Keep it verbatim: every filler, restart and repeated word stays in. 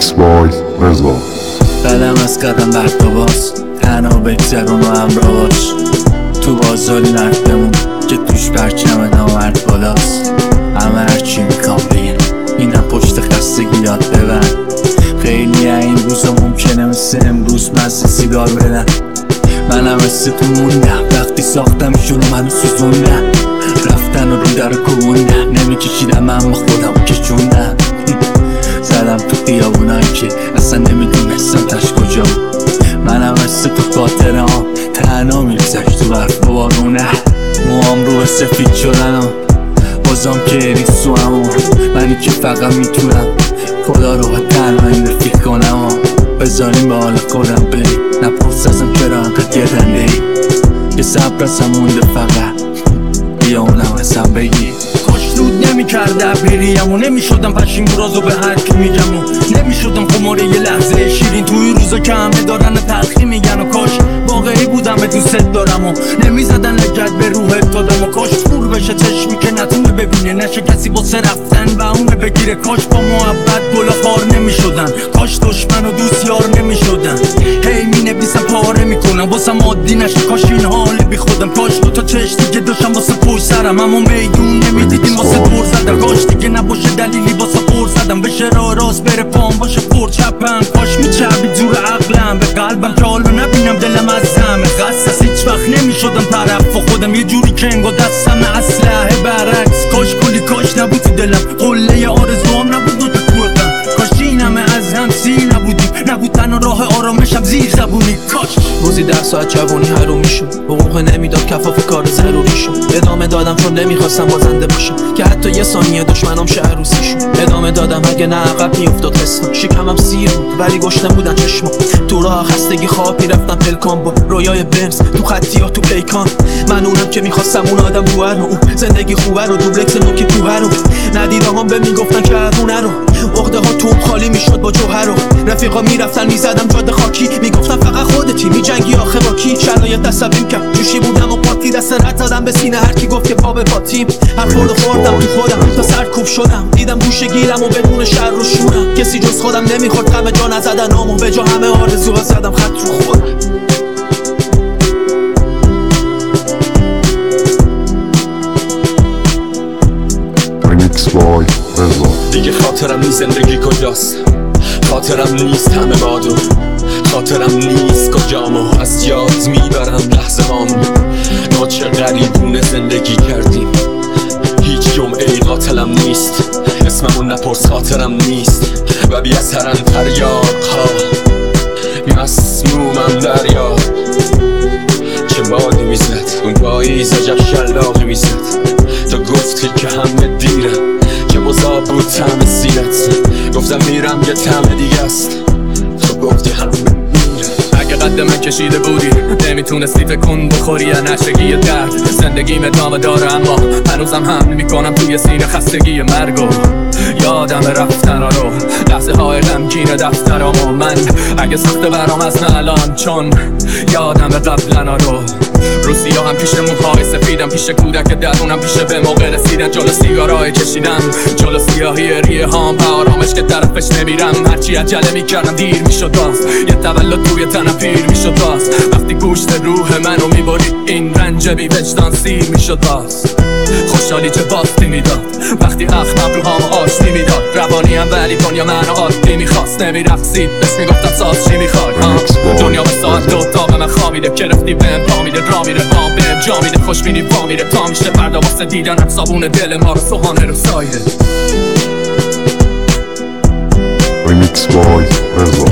میکس بای رضا. قدم از قدم بر تو باز، تنها بگذرون و همراه باش. تو بازاری نردمون که توش پرچم نامرد بالاست. همه هرچی میکام بگن اینم پشت خستگی یاد ببر. خیلی این روزا ممکنه مثل امروز مزه سیگار بدن. منم مثل تو موندم وقتی ساختمشون و منو سوزوندم. رفتن و رو در کوبوندم، نمیکشیدم اما خودم کشوندم. زدم تو خیابونایی که اصلا نمیدونستم تش کجا بود. منم مثل تو خاطره ها تنها میگذشت تو برف و بارونه. موام رو به سفید شدن ها بازم که ریسو همون. منی که فقط میتونم خدا رو به تنهایی رفیق کنم ها. بذاریم به حال خودم بریم، نپرس ازم چرا انقدر گردنده ای. یه صبر ازم مونده فقط بیا اونم ازم بگی. کاش دود نمی کرده ابریریم و نمی شدم پشیم رازو به هر کی میگم و نمی شدم خماره یه لحظه شیرین توی روزا که همه دارن تلخی میگن. و کاش واقعی بودم به دوست دارم و نمی زدن لگت به روحت دادم. و کاش تور بشه چشمی که نتونه ببینه، نشه کسی واسه رفتن و اونه بگیره. کاش با محبت گل خار نمی شدن، کاش دشمن و دوست یار نمی شدن. هی می نویسم پاره میکنم واسه عادی نشه، کاش این حال بی خودم. کاش دو تا چشم دیگه داشتم واسه پشت سرم، اما میدون نمیدیدیم واسه دور زدم. کاش دیگه نباشه دلیلی واسه پر زدم، بشه را راست بره پام باشه پر چپم. کاش میچربی دور عقلم به قلبم که حالا نبینم دلم از زمه قصص. هیچ وقت نمیشدم طرف و خودم یه جوری که انگار دستم اسلحه برعکس. کاش کلی کاش نبود تو دلم، قله آرزوام نبود دو تا کوه‌ام. کاش این همه از هم سی نبودیم، نبود تنها راه آرامشم زیر زبونی. کاش روزی ده ساعت جوانی حرومی شد، حقوق نمیداد کفاف کار ضروری شد. ادامه دادم چون نمیخواستم بازنده باشم که حتی یه ثانیه دشمنام شه عروسی شد. ادامه دادم اگه نه عقب میافتاد حسم. شکمم سیر بود ولی گشنه بودن چشمام. تو راه خستگی خواب میرفتم پلکان با رویای بنز تو خطی ها تو پیکان. من اونم که میخواستم اون آدم بوهر رو، زندگی خوبه رو، دوبلکس نوک کوه رو. ندیده هم به میگفتن که ادونه رو، عقده ها توم خالی میشد با جوهر رو. رفیقا میرفتن میزدم جاده خاکی، میگفتن فقط خودتی میجنگی آخه با کی. شرایط عصبیم کرد جوشی بودم و پاتی، دست رد زدم به سینه هر کی گفت که پا به پاتیم. هر خورده خوردم تو خودم تا سرکوب شدم، دیدم گوشه گیرم و بدون شر و شورم. کسی جز خودم نمیخورد غم جا نزدن و به جا همه آرزوها زدم خط رو خودم. میکس بای رضا. دیگه خاطرم نیست زندگی کجاست، خاطرم نیست همه بادو، خاطرم نیست کجامو از یاد میبرم لحظه هامو. ما چه غریبونه زندگی کردیم، هیچ جمعه ای قاتلم نیست. اسممون نپرس خاطرم نیست و بی اثرن تریاقها. مسمومم دریا چه بادی میزد، اون پاییز عجب شلاقی میزد. تو گفتی که همه دیره، که مذاب بود طعم سیرت. گفتم میرم یه طعم دیگه است، تو گفتی همه میره. اگه قد من کشیده بودی نمیتونستی تکون بخوری یا نشگی درد. زندگیم ادامه داره اما هنوزم حمل میکنم توی سینه خستگی مرگو. یادم رفتن رو لحظه های غمگین دفترامو. من اگه سخته برام از نه الان، چون یادم قبلنا رو. رو سیاهم پیش موهای سفیدم، پیش کودک درونم، پیش به موقع رسیدن. جلو سیگارای کشیدم، جلو سیاهی ریه هام و آرامش که طرفش نمیرم. هرچی عجله میکردم دیر میشد باز، یه تولد توی تنم پیر میشد باز. وقتی گوشت روح منو میبری این رنج بی وجدان سیر میشد باز. خوشحالی چه باستی میداد وقتی اخمم رو هم آشتی میداد. روانیم ولی دنیا منو عادی میخواست، نمیرقصید بهش میگفتم ساز چی میخوای. دنیا به ساعت دو تا به من خوامیده، که رفتی بهم پا میده، را میره با بهم جا میده. خوش بینی وا میره تا میشه فردا واسه دیدنم صابون دل ما رو سوهانه رو سایه. میکس بای رضا.